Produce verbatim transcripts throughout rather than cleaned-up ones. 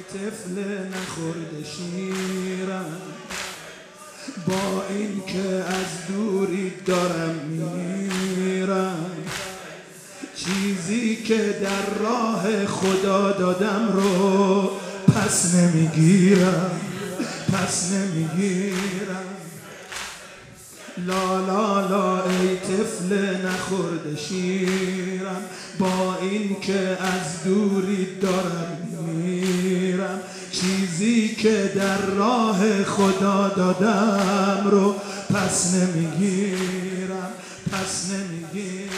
طفل نخورده شیرم، با این که از دوری دارم میرم، چیزی که در راه خدا دادم رو پس نمیگیرم، پس نمیگیرم. لا لا لا ای طفل نخورده شیرم، با این که از دوری دارم میرم، چیزی که در راه خدا دادم رو پس نمیگیرم، پس نمیگیرم.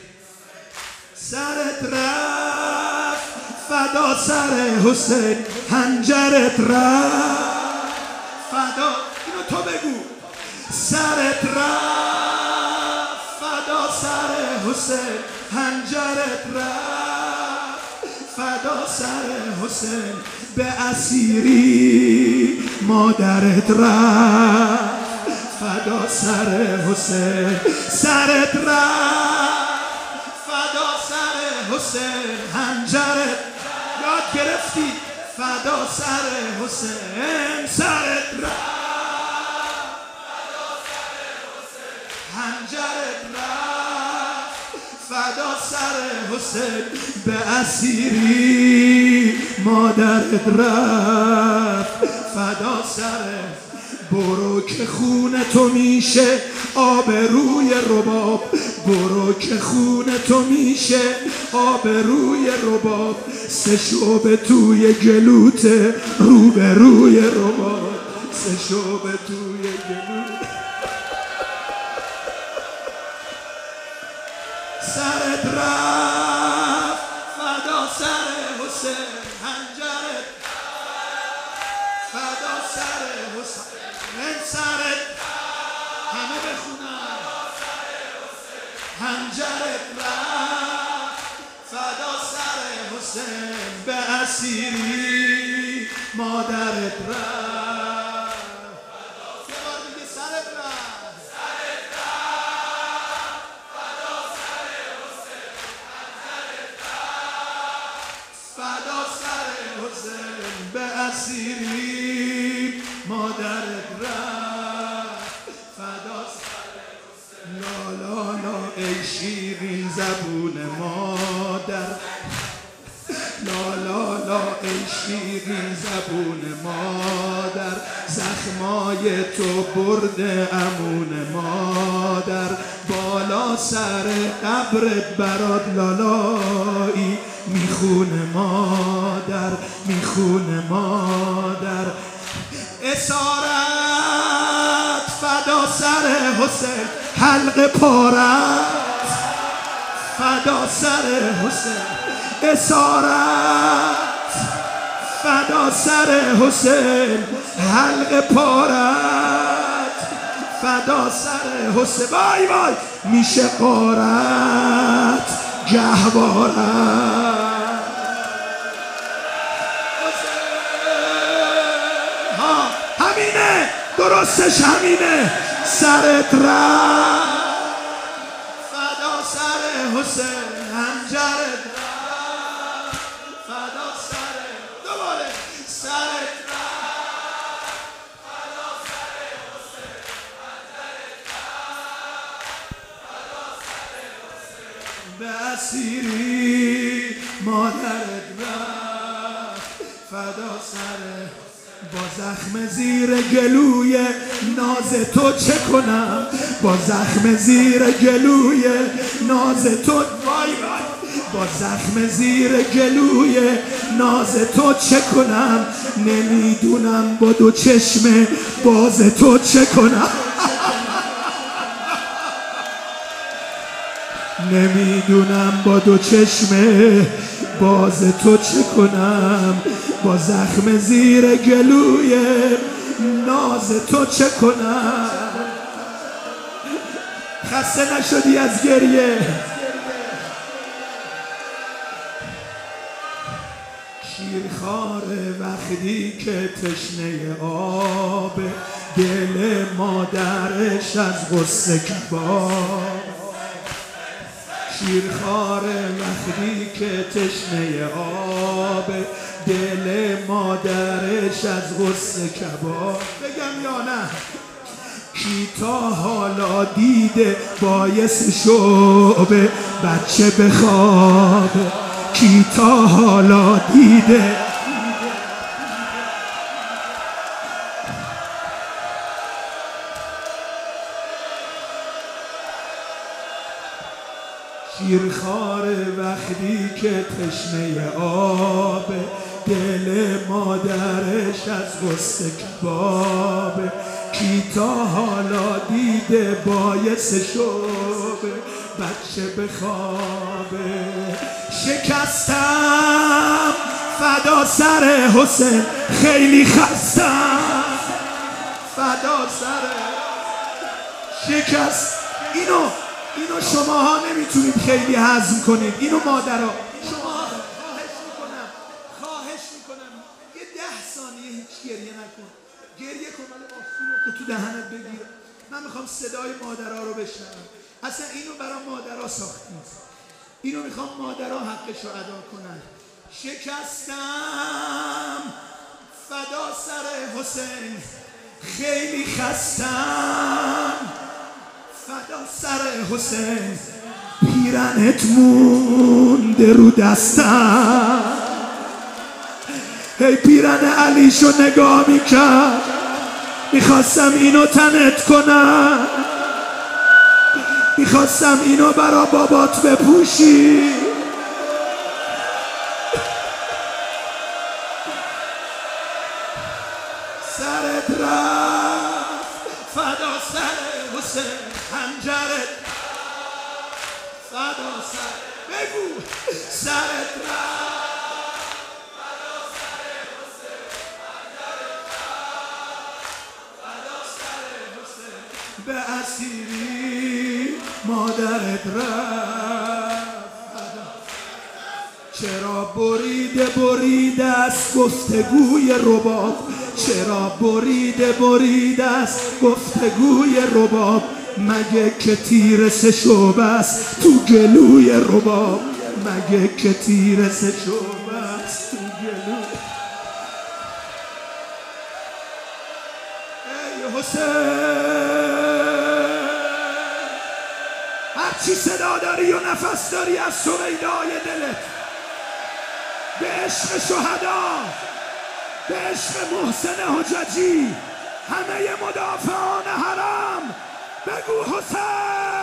سرت رفت فدا سر حسین، هنجرت رفت فدا، اینو تو بگو. سرت رفت فدا سر حسین، هنجرت رفت فدا سر حسین، به اسیری مادرت رفت فدا سر حسین. سرت رفت فدا سر حسین، هنجرت یاد گرفتی فدا سر حسین. سرت رفت هنجرت رفت فدا سر حسین، به اسیری مادرت رفت فدا سر. برو که خون تو میشه آب روی رباب، برو که خون تو میشه آب روی رباب، سه شعبه توی گلوت رو به روی رباب، سه شعبه توی گلوت. سرت رفت فدا سر حسین، هنجرت فدا سر حسین. سرت همه بخونن، هنجرت رفت فدا سر حسین، به اسیری مادرت رفت. یه بار دیگه سرت رفت، سرت رفت فدا سر حسین، هنجرت رفت فدا سر حسین، به اسیری مادرت رفت فدا سر حسین. لا لا لا ای شیرین زبون مادر، لا لا لا ای شیرین زبون مادر، زخمای تو برده امون مادر، بالا سر قبرت برات لالایی میخونه مادر، میخونه مادر. اسارت فدا سر حسین، حلق پارت فدا سر حسین، اسارت فدا سر حسین، حلق پارت فدا سر حسین. وای وای میشه قارت گهوارت. همینه درستش همینه. سرت رفت فدا سر حسین، هنجرت رفت فدا سر. دوباره سرت رفت فدا سر حسین، هنجرت رفت فدا سر حسین، به اسیری مادرت رفت فدا سر. با زخم زیر گلوی ناز تو چه کنم، با زخم زیر گلوی ناز تو، وای وای، با زخم زیر گلوی ناز تو چه کنم، نمیدونم با دو چشم باز تو چه کنم. نمیدونم با دو چشم باز تو چه کنم، با زخم زیر گلوی ناز تو چه کنم. خسته نشدی از گریه؟ شیرخواره وقتی که تشنه آب، دل مادرش از غصه کباب. شیرخواره وقتی که تشنه آب، دل مادرش از غصه کباب. بگم یا نه؟ کی تا حالا دیده باعث شعبه بچه بخوابه؟ کی تا حالا دیده شیرخواره وقتی که تشنه آبه، دل مادرش از غصه کبابه. کی تا حالا دیده باعث شعبه بچه بخوابه؟ شکستم فدا سر حسین، خیلی خستم فدا سر شکست. اینو اینو شماها نمیتونید خیلی هضم کنید. اینو مادرها شما خواهش میکنم خواهش میکنم یه ده ثانیه هیچ گریه نکن. گریه کن ولی آسونو تو دهنت بگیر. من میخوام صدای مادرها رو بشنوم. اصلا اینو برای مادرها ساختیم. اینو میخوام مادرها حقش رو ادا کنن. شکستم فدا سر حسین، خیلی خستم فدا سر حسین. پیرنت مونده رو دستم، هی پیرن علیشو نگاه میکرد، میخواستم اینو تنت کنم، میخواستم اینو برا بابات بپوشی. سرت رفت فدا سر حسین، حنجرت فدا سر، بگو سرت رفت فدا سر حسین، حنجرت فدا سر حسین. به اسیری مادرت رفت، چرا بریده بریده است گفتگوی رباب، چرا بریده بریده است گفتگوی رباب. مگه که تیر سه شعبه است تو گلوی رباب، مگه که تیر سه شعبه است تو گلوی. ای حسین، هرچی صدا داری و نفس داری از سویدای دلت، به عشق شهدا، به عشق محسن حججی، همه مدافعان حرم، بگو حسین.